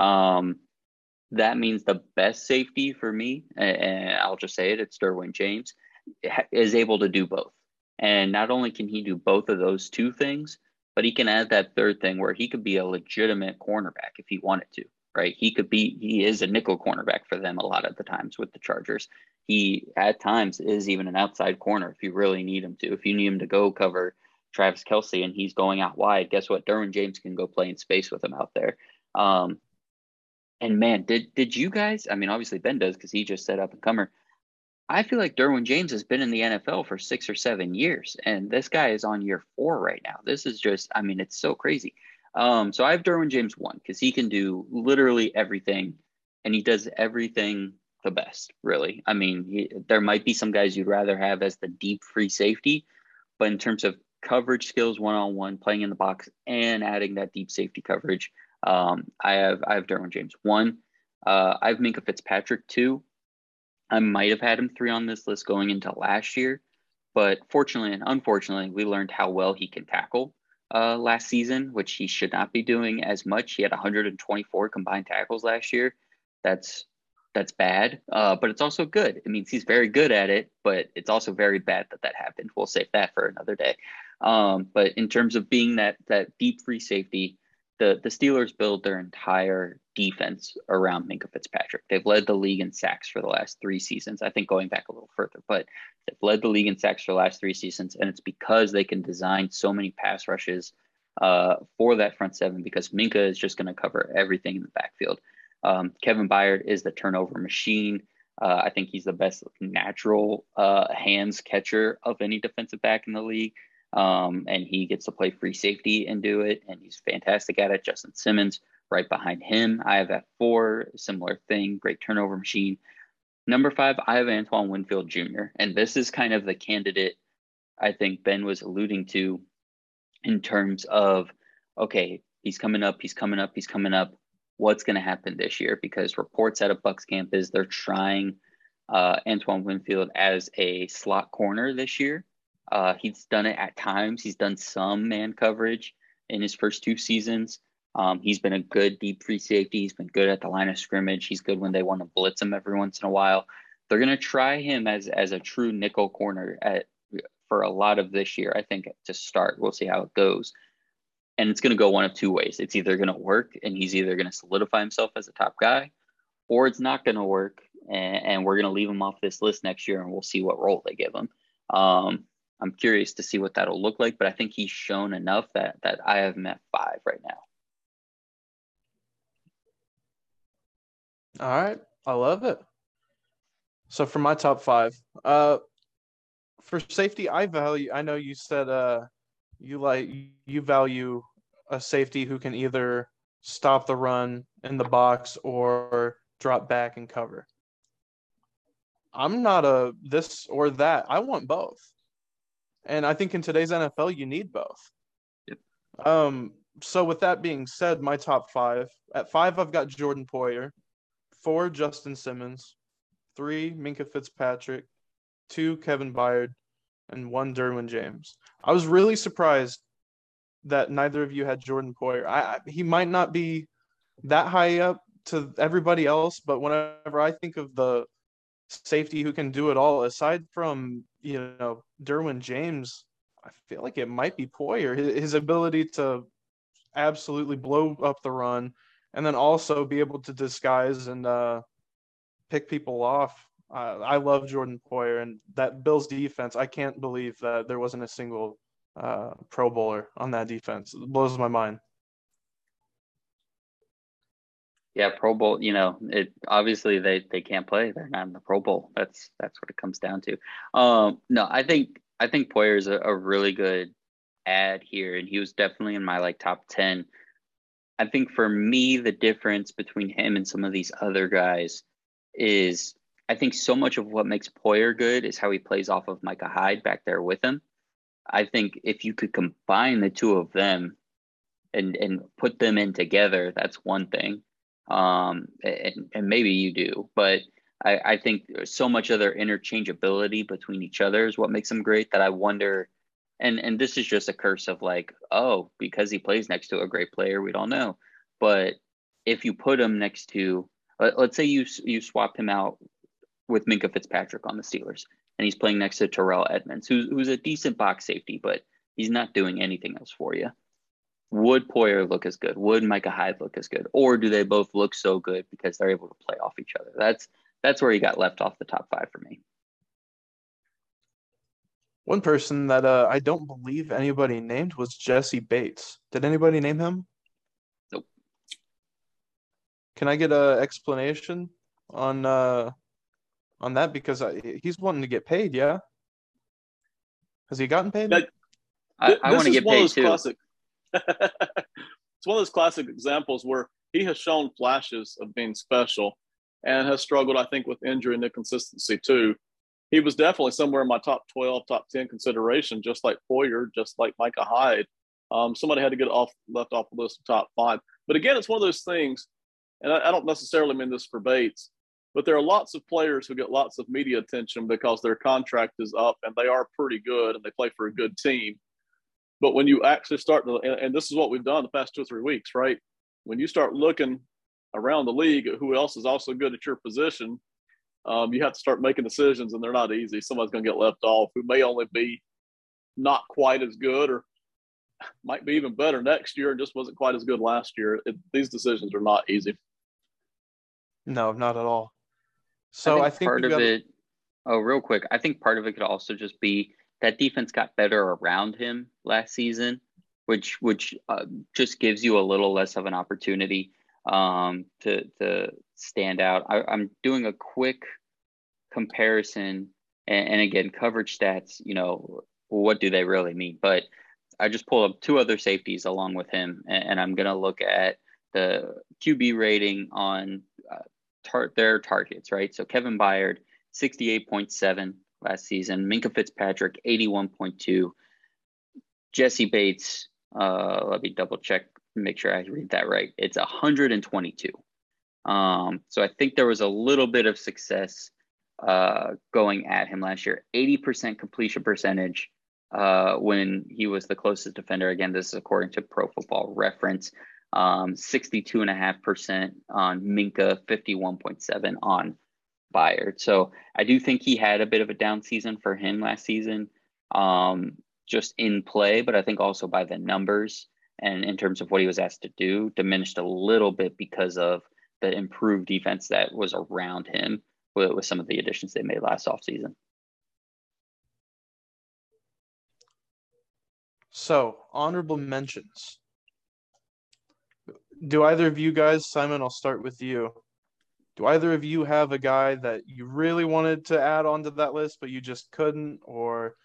That means the best safety for me, and I'll just say it, it's Derwin James, is able to do both. And not only can he do both of those two things, but he can add that third thing where he could be a legitimate cornerback if he wanted to, right? He is a nickel cornerback for them a lot of the times with the Chargers. He, at times, is even an outside corner if you really need him to. If you need him to go cover Travis Kelce and he's going out wide, guess what? Derwin James can go play in space with him out there. And man, did you guys, I mean, obviously Ben does because he just said up and comer. I feel like Derwin James has been in the NFL for 6 or 7 years, and this guy is on year 4 right now. This is just, I mean, it's so crazy. So I have Derwin James 1 because he can do literally everything, and he does everything the best, really. I mean, there might be some guys you'd rather have as the deep free safety, but in terms of coverage skills, one-on-one, playing in the box, and adding that deep safety coverage, I have Derwin James 1. I have Minkah Fitzpatrick 2. I might have had him 3 on this list going into last year, but fortunately and unfortunately, we learned how well he can tackle last season, which he should not be doing as much. He had 124 combined tackles last year. That's bad, but it's also good. It means he's very good at it, but it's also very bad that happened. We'll save that for another day. But in terms of being that deep free safety, the Steelers build their entire defense around Minkah Fitzpatrick. They've led the league in sacks for the last 3 seasons. I think going back a little further, but they've led the league in sacks for the last 3 seasons. And it's because they can design so many pass rushes for that front seven, because Minkah is just going to cover everything in the backfield. Kevin Byard is the turnover machine. I think he's the best natural hands catcher of any defensive back in the league. And he gets to play free safety and do it, and he's fantastic at it. Justin Simmons right behind him. I have at 4, similar thing, great turnover machine. Number 5, I have Antoine Winfield Jr., and this is kind of the candidate I think Ben was alluding to in terms of, okay, he's coming up. What's going to happen this year? Because reports out of Bucs camp is they're trying Antoine Winfield as a slot corner this year. He's done it at times. He's done some man coverage in his first 2 seasons. He's been a good deep free safety. He's been good at the line of scrimmage. He's good when they want to blitz him every once in a while. They're going to try him as a true nickel corner for a lot of this year, I think, to start. We'll see how it goes. And it's going to go one of 2 ways. It's either going to work and he's either going to solidify himself as a top guy, or it's not going to work and we're going to leave him off this list next year and we'll see what role they give him. I'm curious to see what that'll look like, but I think he's shown enough that I have him at 5 right now.
All right. I love it. So for my top 5, for safety, I know you said you value a safety who can either stop the run in the box or drop back and cover. I'm not a this or that. I want both. And I think in today's NFL, you need both.
Yep.
So with that being said, my top 5. At 5, I've got Jordan Poyer. 4, Justin Simmons. 3, Minkah Fitzpatrick. 2, Kevin Byard. And 1, Derwin James. I was really surprised that neither of you had Jordan Poyer. He might not be that high up to everybody else, but whenever I think of the safety who can do it all, aside from, Derwin James, I feel like it might be Poyer. His ability to absolutely blow up the run and then also be able to disguise and pick people off. I love Jordan Poyer, and that Bills defense, I can't believe that there wasn't a single Pro Bowler on that defense. It blows my mind.
Yeah, Pro Bowl, it obviously they can't play. They're not in the Pro Bowl. That's what it comes down to. No, I think Poyer is a really good add here, and he was definitely in my top 10. I think for me, the difference between him and some of these other guys is I think so much of what makes Poyer good is how he plays off of Micah Hyde back there with him. I think if you could combine the two of them, and put them in together, that's one thing. And maybe you do, but I think so much of their interchangeability between each other is what makes them great that I wonder. And this is just a curse of like, oh, because he plays next to a great player, we don't know. But if you put him next to, let's say you swapped him out with Minkah Fitzpatrick on the Steelers, and he's playing next to Terrell Edmonds, who's a decent box safety, but he's not doing anything else for you. Would Poyer look as good? Would Micah Hyde look as good? Or do they both look so good because they're able to play off each other? That's where he got left off the top 5 for me.
One person that I don't believe anybody named was Jesse Bates. Did anybody name him?
Nope.
Can I get an explanation on that? Because he's wanting to get paid, yeah? Has he gotten paid?
I want to get paid too.
Classic, it's one of those classic examples where he has shown flashes of being special and has struggled, I think, with injury and inconsistency too. He was definitely somewhere in my top 12, top 10 consideration, just like Poyer, just like Micah Hyde. Somebody had to get left off the list of top 5. But again, it's one of those things, and I don't necessarily mean this for Bates, but there are lots of players who get lots of media attention because their contract is up and they are pretty good and they play for a good team. But when you actually start to, and this is what we've done the past 2 or 3 weeks, right? When you start looking around the league at who else is also good at your position, you have to start making decisions, and they're not easy. Somebody's going to get left off who may only be not quite as good or might be even better next year and just wasn't quite as good last year. These decisions are not easy.
No, not at all. So I think
part of it, real quick, I think part of it could also just be that defense got better around him last season, which just gives you a little less of an opportunity to stand out. I'm doing a quick comparison, and again, coverage stats, what do they really mean? But I just pulled up 2 other safeties along with him, and I'm going to look at the QB rating on their targets, right? So Kevin Byard, 68.7 last season. Minkah Fitzpatrick, 81.2. Jesse Bates, let me double check, make sure I read that right. It's 122. So I think there was a little bit of success going at him last year. 80% completion percentage when he was the closest defender. Again, this is according to Pro Football Reference. 62.5% on Minkah, 51.7 on Byard. So I do think he had a bit of a down season for him last season, just in play, but I think also by the numbers and in terms of what he was asked to do, diminished a little bit because of the improved defense that was around him with some of the additions they made last offseason.
So, honorable mentions. Do either of you guys, Simon, I'll start with you. Do either of you have a guy that you really wanted to add onto that list, but you just couldn't, or?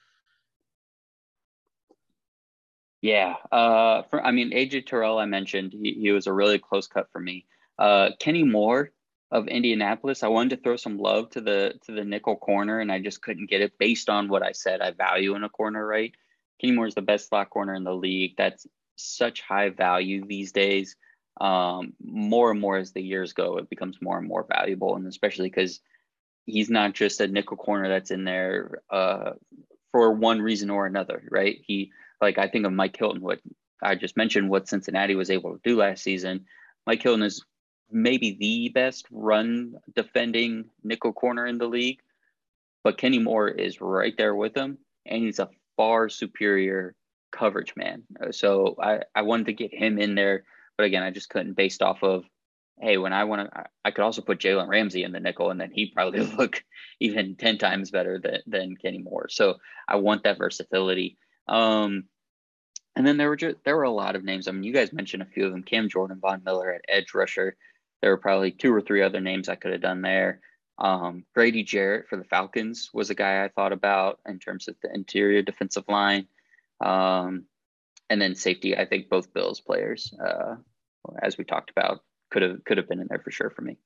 Yeah. AJ Terrell, I mentioned, he was a really close cut for me. Kenny Moore of Indianapolis, I wanted to throw some love to the nickel corner, and I just couldn't get it based on what I said I value in a corner, right? Kenny Moore is the best slot corner in the league. That's such high value these days. More and more as the years go, it becomes more and more valuable, and especially because he's not just a nickel corner that's in there for one reason or another, right? I think of Mike Hilton, what I just mentioned, what Cincinnati was able to do last season. Mike Hilton is maybe the best run defending nickel corner in the league, but Kenny Moore is right there with him, and he's a far superior coverage man. So I wanted to get him in there, but again, I just couldn't based off of, hey, when I could also put Jalen Ramsey in the nickel, and then he'd probably look even 10 times better than Kenny Moore. So I want that versatility. And then there were a lot of names. I mean, you guys mentioned a few of them. Cam Jordan, Von Miller at edge rusher. There were probably 2 or 3 other names I could have done there. Grady Jarrett for the Falcons was a guy I thought about in terms of the interior defensive line. And then safety, I think both Bills players, as we talked about, could have been in there for sure for me.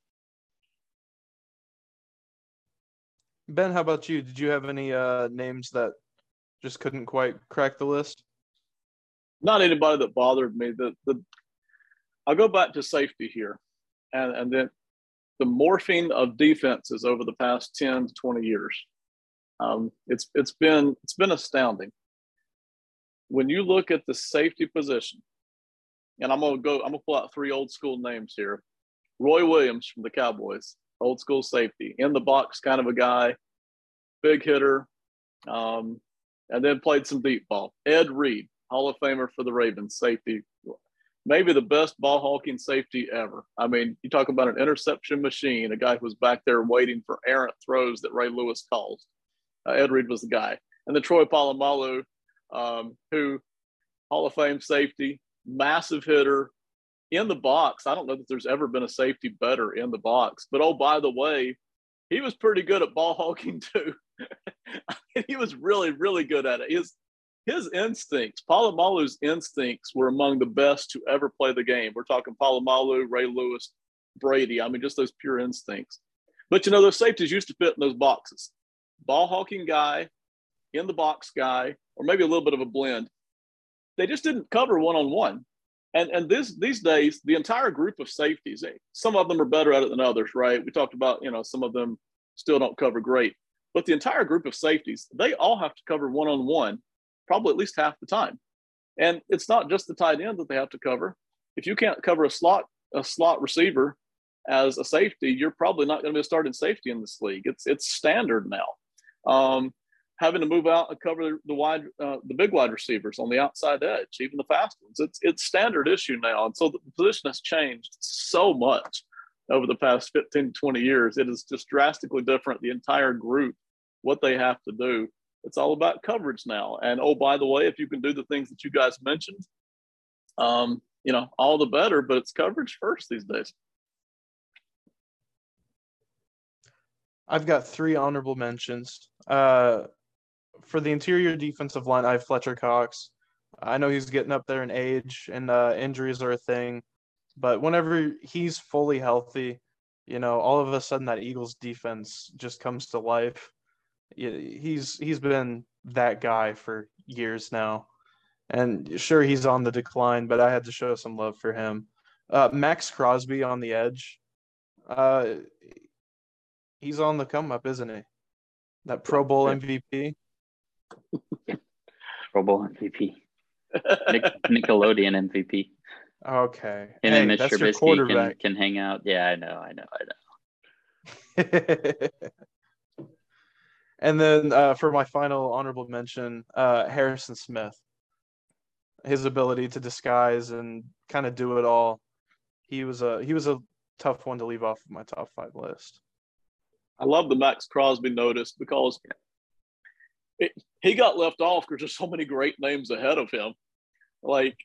Ben, how about you? Did you have any names that just couldn't quite crack the list?
not anybody that bothered me. I'll go back to safety here, and then the morphing of defenses over the past 10 to 20 years. It's been astounding. When you look at the safety position, and I'm gonna pull out 3 old school names here. Roy Williams from the Cowboys, old school safety, in the box kind of a guy, big hitter, and then played some deep ball. Ed Reed, Hall of Famer for the Ravens, safety, maybe the best ball hawking safety ever. I mean, you talk about an interception machine, a guy who was back there waiting for errant throws that Ray Lewis calls. Ed Reed was the guy. And then Troy Polamalu, who Hall of Fame safety, massive hitter, in the box. I don't know that there's ever been a safety better in the box. But, oh, by the way, he was pretty good at ball hawking too. I mean, he was really, really good at it. His instincts, Polamalu's instincts, were among the best to ever play the game. We're talking Polamalu, Ray Lewis, Brady. I mean, just those pure instincts. But, those safeties used to fit in those boxes. Ball hawking guy, in the box guy, or maybe a little bit of a blend. They just didn't cover one-on-one. And these days, the entire group of safeties, some of them are better at it than others, right? We talked about, some of them still don't cover great. But the entire group of safeties, they all have to cover one-on-one probably at least half the time. And it's not just the tight end that they have to cover. If you can't cover a slot receiver as a safety, you're probably not going to be a starting safety in this league. It's standard now. Having to move out and cover the big wide receivers on the outside edge, even the fast ones. It's standard issue now. And so the position has changed so much over the past 15 to 20 years. It is just drastically different. The entire group, what they have to do. It's all about coverage now. And, oh, by the way, if you can do the things that you guys mentioned, all the better, but it's coverage first these days.
I've got 3 honorable mentions. For the interior defensive line, I have Fletcher Cox. I know he's getting up there in age, and injuries are a thing. But whenever he's fully healthy, all of a sudden that Eagles defense just comes to life. He's been that guy for years now. And sure, he's on the decline, but I had to show some love for him. Max Crosby on the edge. He's on the come up, isn't he? That Pro Bowl MVP.
Pro Bowl MVP. Nickelodeon MVP.
Okay.
And then Mr. Trubisky can hang out. Yeah, I know.
And then for my final honorable mention, Harrison Smith. His ability to disguise and kind of do it all. He was a tough one to leave off of my top 5 list.
I love the Max Crosby notice because he got left off because there's so many great names ahead of him. Like,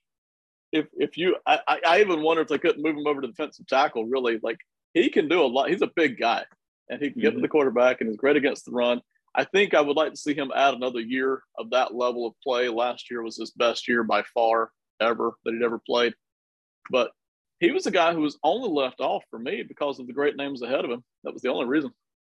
I even wonder if they couldn't move him over to defensive tackle, really. Like, he can do a lot. He's a big guy, and he can get to the quarterback, and he's great against the run. I think I would like to see him add another year of that level of play. Last year was his best year by far ever that he'd ever played. But he was a guy who was only left off for me because of the great names ahead of him. That was the only reason.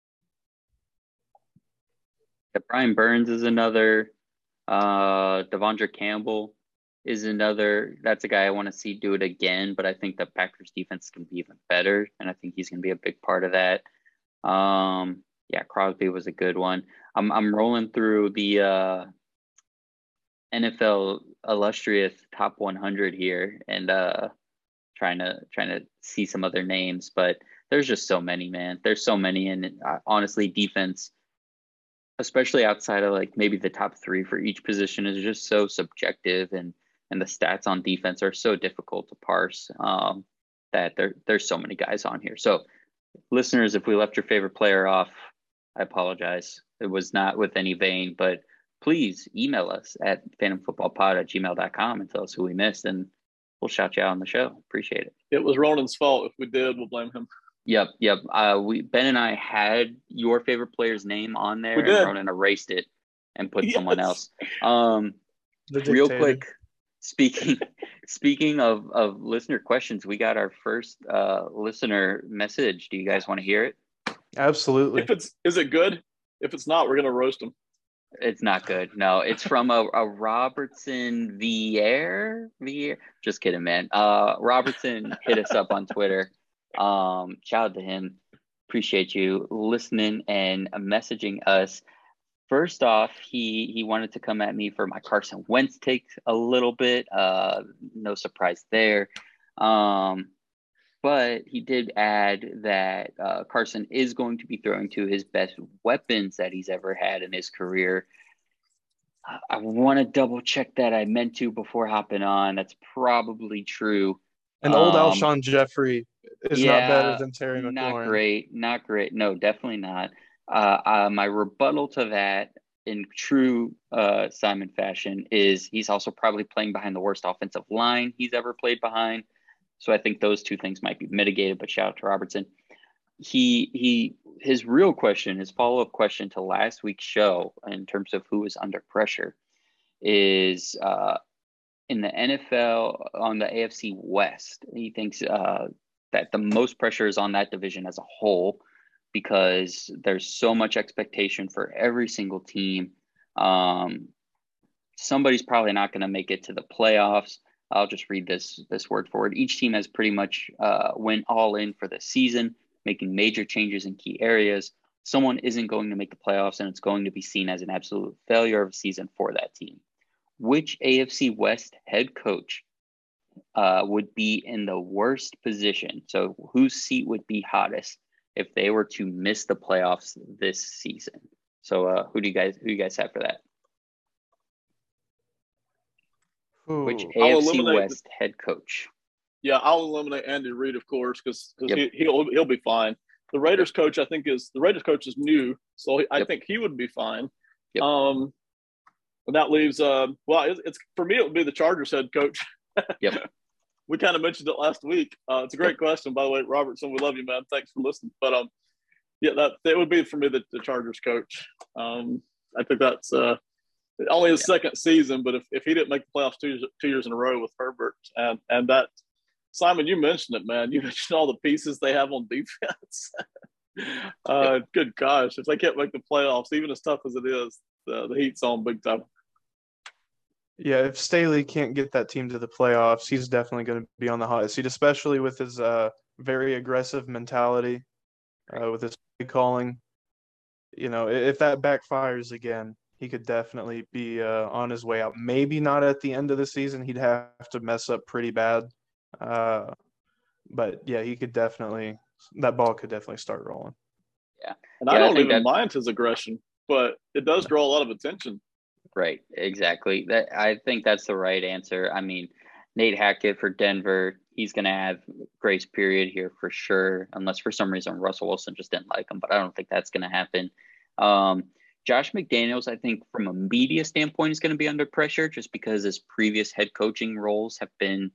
Yeah, Brian Burns is another. Devondre Campbell is another. That's a guy I want to see do it again, but I think the Packers defense can be even better, and I think he's going to be a big part of that. Crosby was a good one. I'm rolling through the NFL illustrious top 100 here and trying to see some other names, but there's just so many, man. There's so many, and honestly, defense, especially outside of like maybe the top 3 for each position, is just so subjective, and the stats on defense are so difficult to parse that there's so many guys on here. So listeners, if we left your favorite player off, I apologize. It was not with any vein, but please email us at phantomfootballpod@gmail.com and tell us who we missed, and we'll shout you out on the show. Appreciate it.
It was Ronan's fault. If we did, we'll blame him.
Yep. Ben and I had your favorite player's name on there, and Ronan erased it and put someone else. Real quick, speaking of listener questions, we got our first listener message. Do you guys want to hear it?
Absolutely.
Is it good? If it's not, we're gonna roast them.
It's not good. No, it's from a Robertson Vier. Just kidding, man. Robertson hit us up on Twitter. Shout out to him. Appreciate you listening and messaging us. First off, he wanted to come at me for my Carson Wentz take a little bit. No surprise there. But he did add that Carson is going to be throwing to his best weapons that he's ever had in his career. I want to double check that. I meant to before hopping on. That's probably true.
And old Alshon Jeffrey is not better than Terry McLaurin.
Not great. No, definitely not. My rebuttal to that in true Simon fashion is he's also probably playing behind the worst offensive line he's ever played behind. So I think those two things might be mitigated, but shout out to Robertson. His real question, his follow-up question to last week's show in terms of who is under pressure is in the NFL on the AFC West. He thinks that the most pressure is on that division as a whole because there's so much expectation for every single team. Somebody's probably not going to make it to the playoffs. I'll just read this word for word. Each team has pretty much went all in for the season, making major changes in key areas. Someone isn't going to make the playoffs, and it's going to be seen as an absolute failure of a season for that team. Which AFC West head coach would be in the worst position? So whose seat would be hottest if they were to miss the playoffs this season? So who do you guys have for that?
Ooh.
Which AFC West head coach?
Yeah, I'll eliminate Andy Reid, of course, because he'll be fine. The Raiders coach, I think, is new, so I think he would be fine.
Yep.
And that leaves it's for me, it would be the Chargers head coach.
Yep.
We kind of mentioned it last week. It's a great question, by the way, Robertson. We love you, man. Thanks for listening. But that would be for me the Chargers coach. I think that's only his second season, but if he didn't make the playoffs two years in a row with Herbert, and that, Simon, you mentioned it, man. You mentioned all the pieces they have on defense. Good gosh, if they can't make the playoffs, even as tough as it is, the Heat's on big time.
Yeah, if Staley can't get that team to the playoffs, he's definitely going to be on the hot seat, especially with his very aggressive mentality, with his play calling. You know, if that backfires again, he could definitely be on his way out. Maybe not at the end of the season. He'd have to mess up pretty bad. But, yeah, that ball could definitely start rolling.
Yeah.
And I don't even mind his aggression, but it does draw a lot of attention.
Right, exactly. I think that's the right answer. I mean, Nate Hackett for Denver, he's going to have grace period here for sure, unless for some reason Russell Wilson just didn't like him, but I don't think that's going to happen. Josh McDaniels, I think from a media standpoint, is going to be under pressure just because his previous head coaching roles have been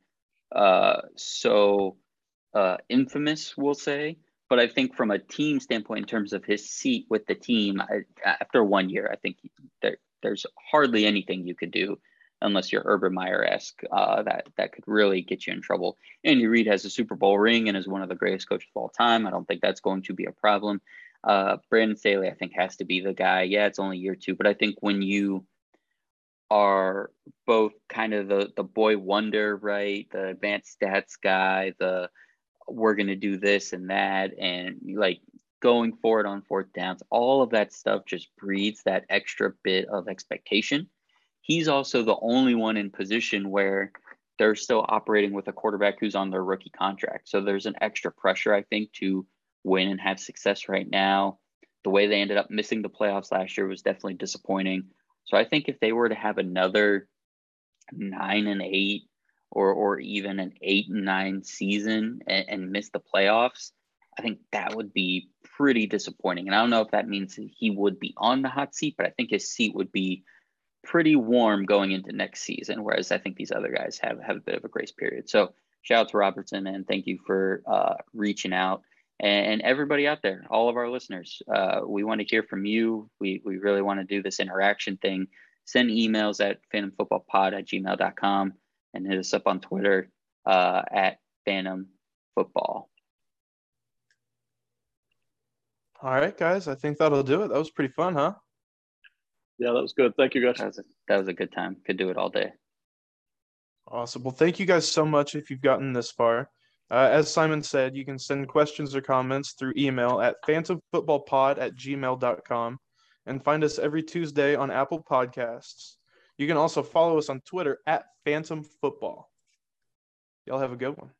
so infamous, we'll say. But I think from a team standpoint, in terms of his seat with the team, after 1 year, I think there's hardly anything you could do unless you're Urban Meyer-esque that could really get you in trouble. Andy Reid has a Super Bowl ring and is one of the greatest coaches of all time. I don't think that's going to be a problem. Brandon Staley, I think, has to be the guy. Yeah, it's only year 2, but I think when you are both kind of the boy wonder, right, the advanced stats guy, we're going to do this and that, and like going for it on fourth downs, all of that stuff just breeds that extra bit of expectation. He's also the only one in position where they're still operating with a quarterback who's on their rookie contract. So there's an extra pressure, I think, to win and have success right now. The way they ended up missing the playoffs last year was definitely disappointing. So I think if they were to have another 9-8 or even an 8-9 season and miss the playoffs, I think that would be pretty disappointing. And I don't know if that means he would be on the hot seat, but I think his seat would be pretty warm going into next season, whereas I think these other guys have a bit of a grace period. So shout out to Robertson, and thank you for reaching out. And everybody out there, all of our listeners, we want to hear from you. We really want to do this interaction thing. Send emails at phantomfootballpod@gmail.com and hit us up on Twitter at phantomfootball.
All right, guys, I think that'll do it. That was pretty fun, huh?
Yeah, that was good. Thank you, guys.
That was a good time. Could do it all day.
Awesome. Well, thank you guys so much if you've gotten this far. As Simon said, you can send questions or comments through email at phantomfootballpod@gmail.com and find us every Tuesday on Apple Podcasts. You can also follow us on Twitter at Phantom Football. Y'all have a good one.